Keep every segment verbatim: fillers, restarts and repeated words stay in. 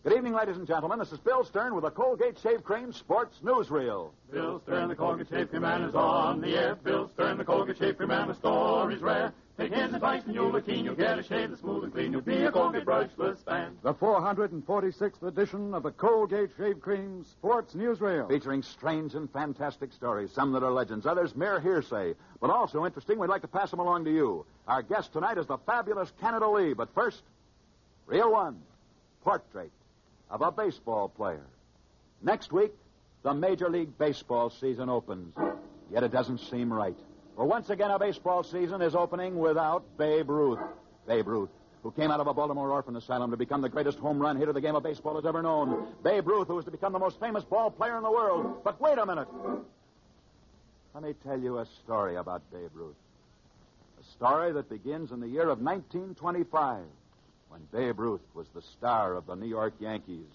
Good evening, ladies and gentlemen. This is Bill Stern with the Colgate Shave Cream Sports Newsreel. Bill Stern, the Colgate Shave Cream Man, is on the air. Bill Stern, the Colgate Shave Cream Man, the story's rare. Take his advice and you'll look keen. You'll get a shave that's smooth and clean. You'll be a Colgate brushless fan. The four hundred forty-sixth edition of the Colgate Shave Cream Sports Newsreel. Featuring strange and fantastic stories, some that are legends, others mere hearsay. But also interesting, we'd like to pass them along to you. Our guest tonight is the fabulous Canada Lee. But first, Reel One, portrait of a baseball player. Next week, the Major League Baseball season opens. Yet it doesn't seem right. For once again, a baseball season is opening without Babe Ruth. Babe Ruth, who came out of a Baltimore orphan asylum to become the greatest home run hitter the game of baseball has ever known. Babe Ruth, who is to become the most famous ball player in the world. But wait a minute. Let me tell you a story about Babe Ruth. A story that begins in the year of nineteen twenty-five, when Babe Ruth was the star of the New York Yankees.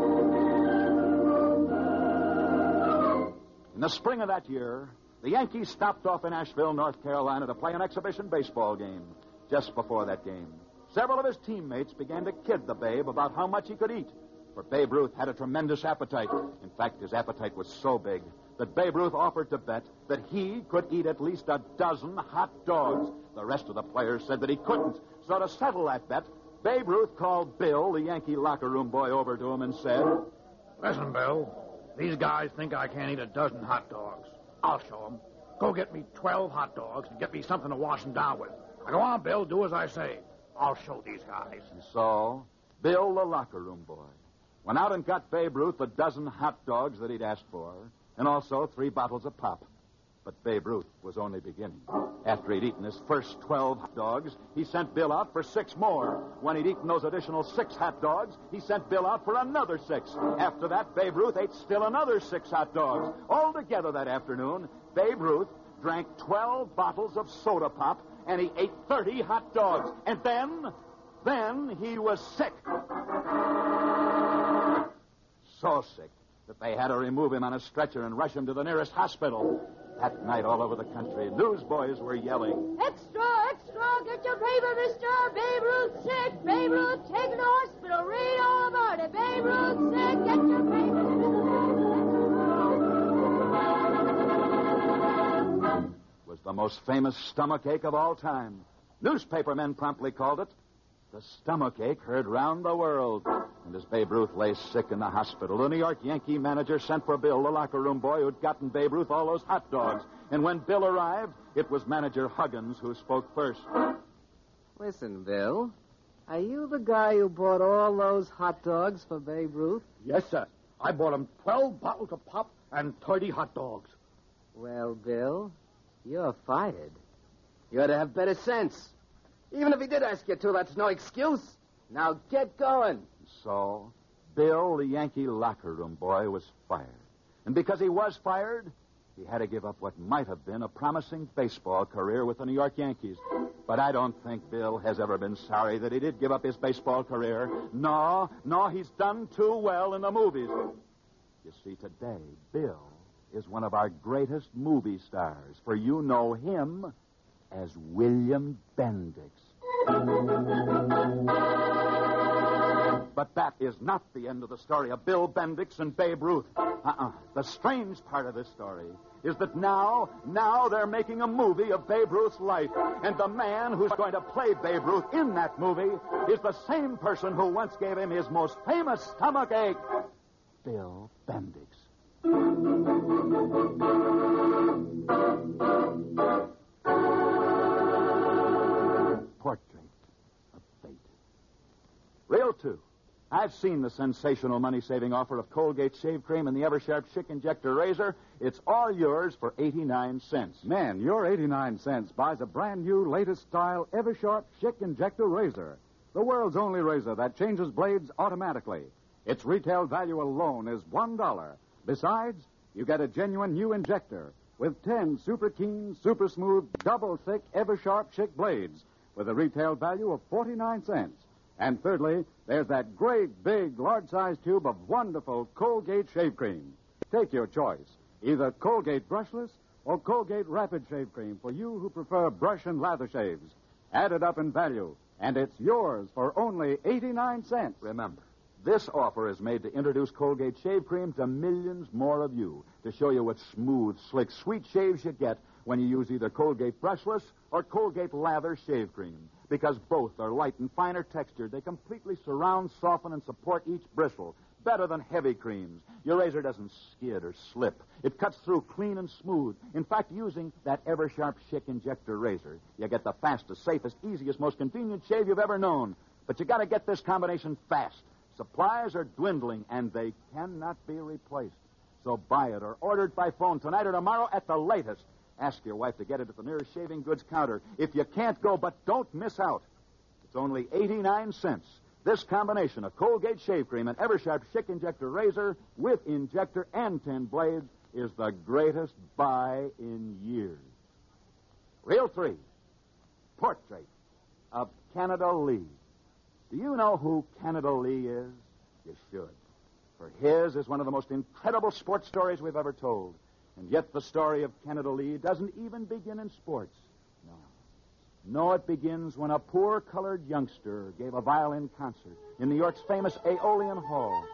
In the spring of that year, the Yankees stopped off in Asheville, North Carolina, to play an exhibition baseball game. Just before that game, several of his teammates began to kid the Babe about how much he could eat. For Babe Ruth had a tremendous appetite. In fact, his appetite was so big that Babe Ruth offered to bet that he could eat at least a dozen hot dogs. The rest of the players said that he couldn't. So to settle that bet, Babe Ruth called Bill, the Yankee locker room boy, over to him and said, "Listen, Bill, these guys think I can't eat a dozen hot dogs. I'll show them. Go get me twelve hot dogs and get me something to wash them down with. Now, go on, Bill, do as I say. I'll show these guys." And so, Bill, the locker room boy, went out and got Babe Ruth a dozen hot dogs that he'd asked for, and also three bottles of pop. But Babe Ruth was only beginning. After he'd eaten his first twelve hot dogs, he sent Bill out for six more. When he'd eaten those additional six hot dogs, he sent Bill out for another six. After that, Babe Ruth ate still another six hot dogs. Altogether that afternoon, Babe Ruth drank twelve bottles of soda pop, and he ate thirty hot dogs. And then, then he was sick. So sick that they had to remove him on a stretcher and rush him to the nearest hospital. That night, all over the country, newsboys were yelling, "Extra, extra, get your paper, mister! Babe Ruth sick! Babe Ruth taken to the hospital! Read all about it! Babe Ruth sick! Get your paper!" Was the most famous stomach ache of all time. Newspapermen promptly called it the stomach ache heard round the world. And as Babe Ruth lay sick in the hospital, the New York Yankee manager sent for Bill, the locker room boy who'd gotten Babe Ruth all those hot dogs. And when Bill arrived, it was manager Huggins who spoke first. "Listen, Bill, are you the guy who bought all those hot dogs for Babe Ruth?" Yes, sir. I bought him twelve bottles of pop and thirty hot dogs. "Well, Bill, you're fired. You ought to have better sense. Even if he did ask you to, that's no excuse. Now get going." So, Bill, the Yankee locker room boy, was fired. And because he was fired, he had to give up what might have been a promising baseball career with the New York Yankees. But I don't think Bill has ever been sorry that he did give up his baseball career. No, no, he's done too well in the movies. You see, today, Bill is one of our greatest movie stars, for you know him as William Bendix. But that is not the end of the story of Bill Bendix and Babe Ruth. Uh-uh. The strange part of this story is that now, now they're making a movie of Babe Ruth's life. And the man who's going to play Babe Ruth in that movie is the same person who once gave him his most famous stomach ache, Bill Bendix. Portrait of Fate. Reel two. I've seen the sensational money-saving offer of Colgate Shave Cream and the Eversharp Schick Injector Razor. It's all yours for eighty-nine cents. Man, your eighty-nine cents buys a brand new, latest style Eversharp Schick Injector Razor. The world's only razor that changes blades automatically. Its retail value alone is one dollar. Besides, you get a genuine new injector with ten super keen, super smooth, double thick Eversharp Schick blades with a retail value of forty-nine cents. And thirdly, there's that great, big, large-sized tube of wonderful Colgate Shave Cream. Take your choice, either Colgate Brushless or Colgate Rapid Shave Cream for you who prefer brush and lather shaves. Add it up in value, and it's yours for only eighty-nine cents. Remember, This offer is made to introduce Colgate Shave Cream to millions more of you, to show you what smooth, slick, sweet shaves you get when you use either Colgate Brushless or Colgate Lather Shave Cream. Because both are light and finer textured, they completely surround, soften, and support each bristle better than heavy creams. Your razor doesn't skid or slip. It cuts through clean and smooth. In fact, using that Ever-Sharp Schick Injector razor, you get the fastest, safest, easiest, most convenient shave you've ever known. But you got to get this combination fast. Supplies are dwindling, and they cannot be replaced. So buy it or order it by phone tonight or tomorrow at the latest. Ask your wife to get it at the nearest shaving goods counter. If you can't go, but don't miss out. It's only eighty-nine cents. This combination of Colgate Shave Cream and Ever-Sharp Schick Injector razor with injector and tin blades is the greatest buy in years. Reel three, Portrait of Canada Lee. Do you know who Canada Lee is? You should. For his is one of the most incredible sports stories we've ever told. And yet the story of Canada Lee doesn't even begin in sports. No. No, it begins when a poor colored youngster gave a violin concert in New York's famous Aeolian Hall.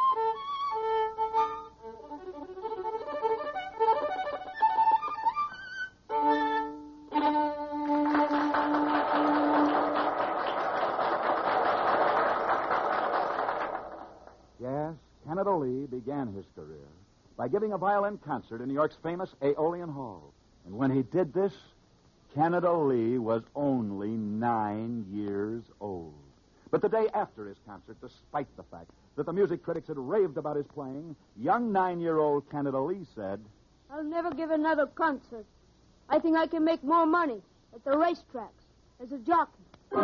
Yes, Canada Lee began his career by giving a violin concert in New York's famous Aeolian Hall. And when he did this, Canada Lee was only nine years old. But the day after his concert, despite the fact that the music critics had raved about his playing, young nine-year-old Canada Lee said, I'll never give another concert. I think I can make more money at the racetracks as a jockey.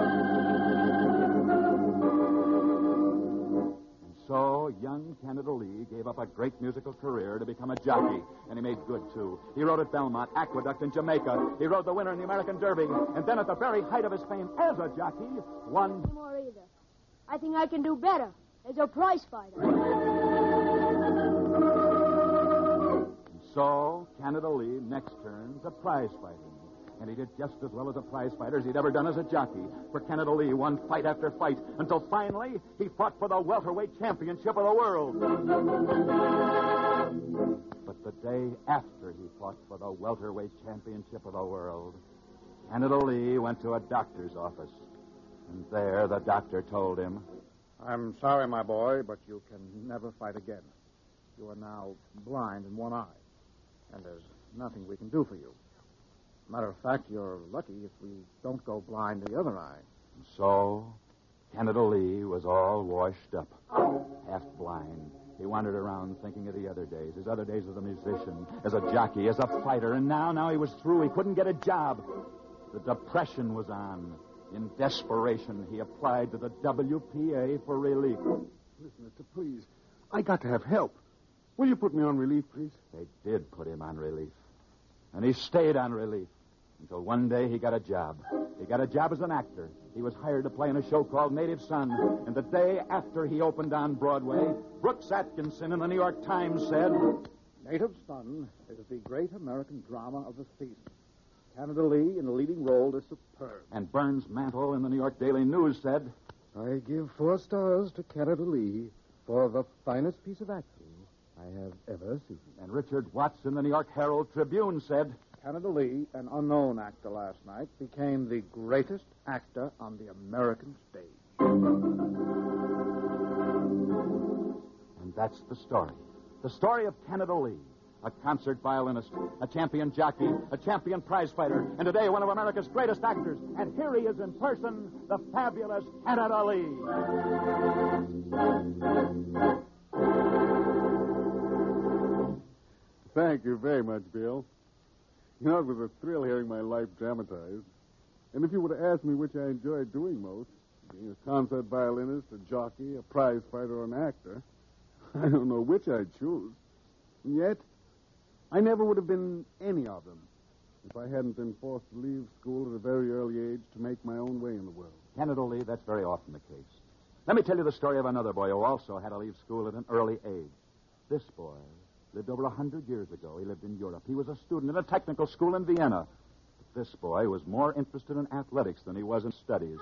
So, young Canada Lee gave up a great musical career to become a jockey, and he made good, too. He rode at Belmont, Aqueduct, and Jamaica. He rode the winner in the American Derby, and then at the very height of his fame as a jockey, won... No more either. I think I can do better as a prize fighter. And so, Canada Lee next turned to prize fighting. And he did just as well as a prize fighter as he'd ever done as a jockey. For Canada Lee won fight after fight until finally he fought for the welterweight championship of the world. But the day after he fought for the welterweight championship of the world, Canada Lee went to a doctor's office. And there the doctor told him, I'm sorry, my boy, but you can never fight again. You are now blind in one eye, and there's nothing we can do for you. Matter of fact, you're lucky if we don't go blind the other eye. And so, Canada Lee was all washed up, half blind. He wandered around thinking of the other days, his other days as a musician, as a jockey, as a fighter, and now, now he was through. He couldn't get a job. The depression was on. In desperation, he applied to the W P A for relief. Listen, mister, please. I got to have help. Will you put me on relief, please? They did put him on relief. And he stayed on relief until one day he got a job. He got a job as an actor. He was hired to play in a show called Native Son. And the day after he opened on Broadway, Brooks Atkinson in the New York Times said, Native Son is the great American drama of the season. Canada Lee in the leading role is superb. And Burns Mantle in the New York Daily News said, I give four stars to Canada Lee for the finest piece of acting I have ever seen. And Richard Watts in the New York Herald Tribune said, Canada Lee, an unknown actor last night, became the greatest actor on the American stage. And that's the story. The story of Canada Lee, a concert violinist, a champion jockey, a champion prize fighter, and today one of America's greatest actors. And here he is in person, the fabulous Canada Lee. Thank you very much, Bill. You know, it was a thrill hearing my life dramatized. And if you would have asked me which I enjoyed doing most, being a concert violinist, a jockey, a prize fighter, or an actor, I don't know which I'd choose. And yet, I never would have been any of them if I hadn't been forced to leave school at a very early age to make my own way in the world. Canada Lee, that's very often the case. Let me tell you the story of another boy who also had to leave school at an early age. This boy lived over a hundred years ago. He lived in Europe. He was a student in a technical school in Vienna. But this boy was more interested in athletics than he was in studies.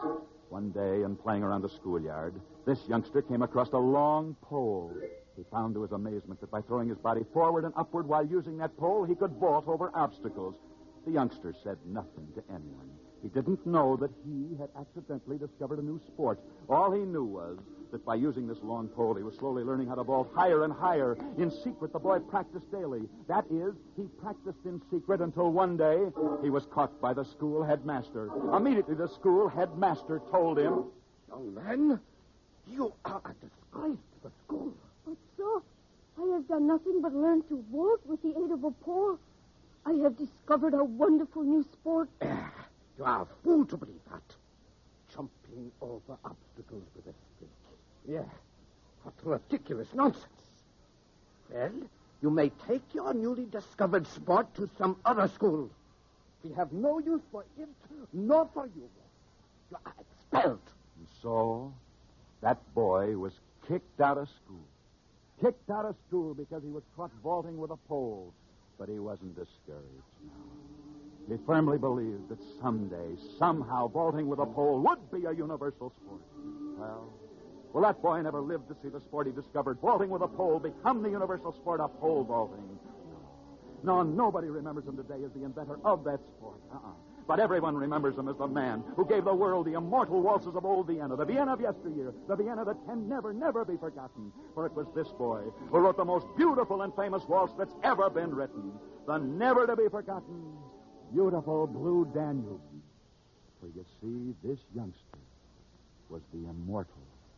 One day, in playing around the schoolyard, this youngster came across a long pole. He found to his amazement that by throwing his body forward and upward while using that pole, he could vault over obstacles. The youngster said nothing to anyone. He didn't know that he had accidentally discovered a new sport. All he knew was that by using this long pole, he was slowly learning how to vault higher and higher. In secret, the boy practiced daily. That is, he practiced in secret until one day he was caught by the school headmaster. Immediately, the school headmaster told him, Young man, you are a disgrace to the school. But, sir, I have done nothing but learn to vault with the aid of a pole. I have discovered a wonderful new sport. You are a fool to believe that. Jumping over obstacles with a stick. Yeah. What ridiculous nonsense. Well, you may take your newly discovered sport to some other school. We have no use for it, nor for you. You are expelled. And so, that boy was kicked out of school. Kicked out of school because he was caught vaulting with a pole. But he wasn't discouraged, no. He firmly believed that someday, somehow, vaulting with a pole would be a universal sport. Well, well, that boy never lived to see the sport he discovered, vaulting with a pole, become the universal sport of pole vaulting. No, no, nobody remembers him today as the inventor of that sport. Uh-uh. But everyone remembers him as the man who gave the world the immortal waltzes of old Vienna, the Vienna of yesteryear, the Vienna that can never, never be forgotten. For it was this boy who wrote the most beautiful and famous waltz that's ever been written, the never-to-be-forgotten, beautiful Blue Danube. For you see, this youngster was the immortal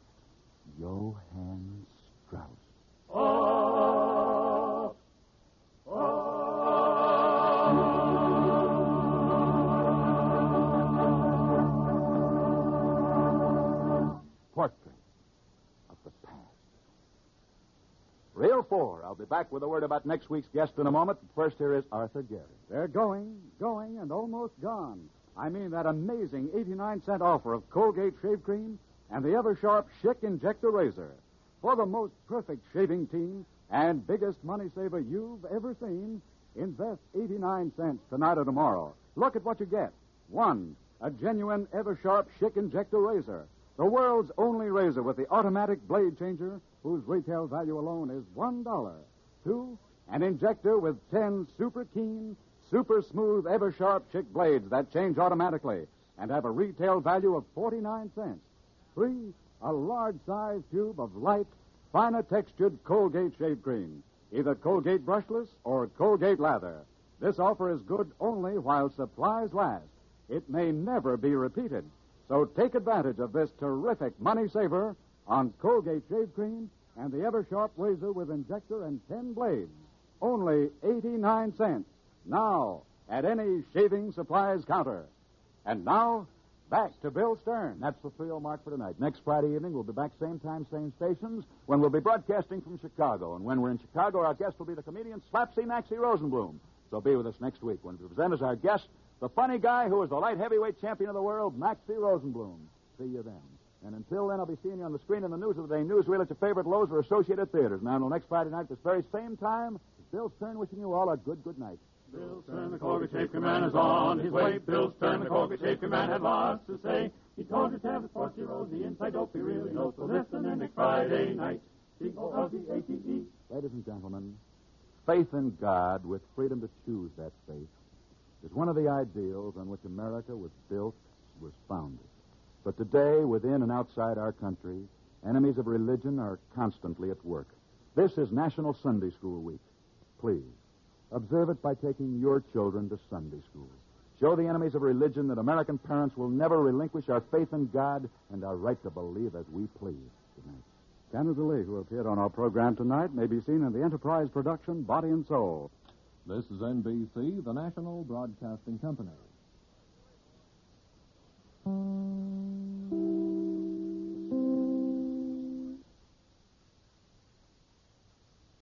Johann Strauss. Oh, oh. Portrait of the past. Reel four. I'll be back with a word about next week's guest in a moment. But first, here is Arthur Gary. They're going, going, and almost gone. I mean that amazing eighty-nine cent offer of Colgate shave cream and the Ever-Sharp Schick Injector Razor. For the most perfect shaving team and biggest money saver you've ever seen, invest eighty-nine cents tonight or tomorrow. Look at what you get. One, a genuine Ever-Sharp Schick Injector Razor. The world's only razor with the automatic blade changer, whose retail value alone is one dollar. Two, an injector with ten super keen, super smooth Ever-Sharp Schick blades that change automatically and have a retail value of forty-nine cents. Three, a large-sized tube of light, finer textured Colgate shave cream, either Colgate brushless or Colgate lather. This offer is good only while supplies last. It may never be repeated. So take advantage of this terrific money saver on Colgate shave cream and the Ever-Sharp razor with injector and ten blades. Only eighty-nine cents. Now, at any shaving supplies counter. And now, back to Bill Stern. That's the three oh mark for tonight. Next Friday evening, we'll be back same time, same stations, when we'll be broadcasting from Chicago. And when we're in Chicago, our guest will be the comedian Slapsy Maxie Rosenblum. So be with us next week when we present as our guest the funny guy who is the light heavyweight champion of the world, Maxie Rosenblum. See you then. And until then, I'll be seeing you on the screen in the News of the Day newsreel at your favorite Lowe's or Associated Theaters. Now, until next Friday night, this very same time, it's Bill Stern wishing you all a good, good night. Bill Stern, the Colgate Shave Cream Man, is on his way. Bill Stern, the Colgate Shave Cream Man, had lots to say. He told his have sports heroes the inside dope he really knows. So listen in next Friday night. C O L G A T E. Ladies and gentlemen, faith in God with freedom to choose that faith is one of the ideals on which America was built, was founded. But today, within and outside our country, enemies of religion are constantly at work. This is National Sunday School Week. Please, observe it by taking your children to Sunday school. Show the enemies of religion that American parents will never relinquish our faith in God and our right to believe as we please. Good night. Canada Lee, who appeared on our program tonight, may be seen in the Enterprise production Body and Soul. This is N B C, the national broadcasting company.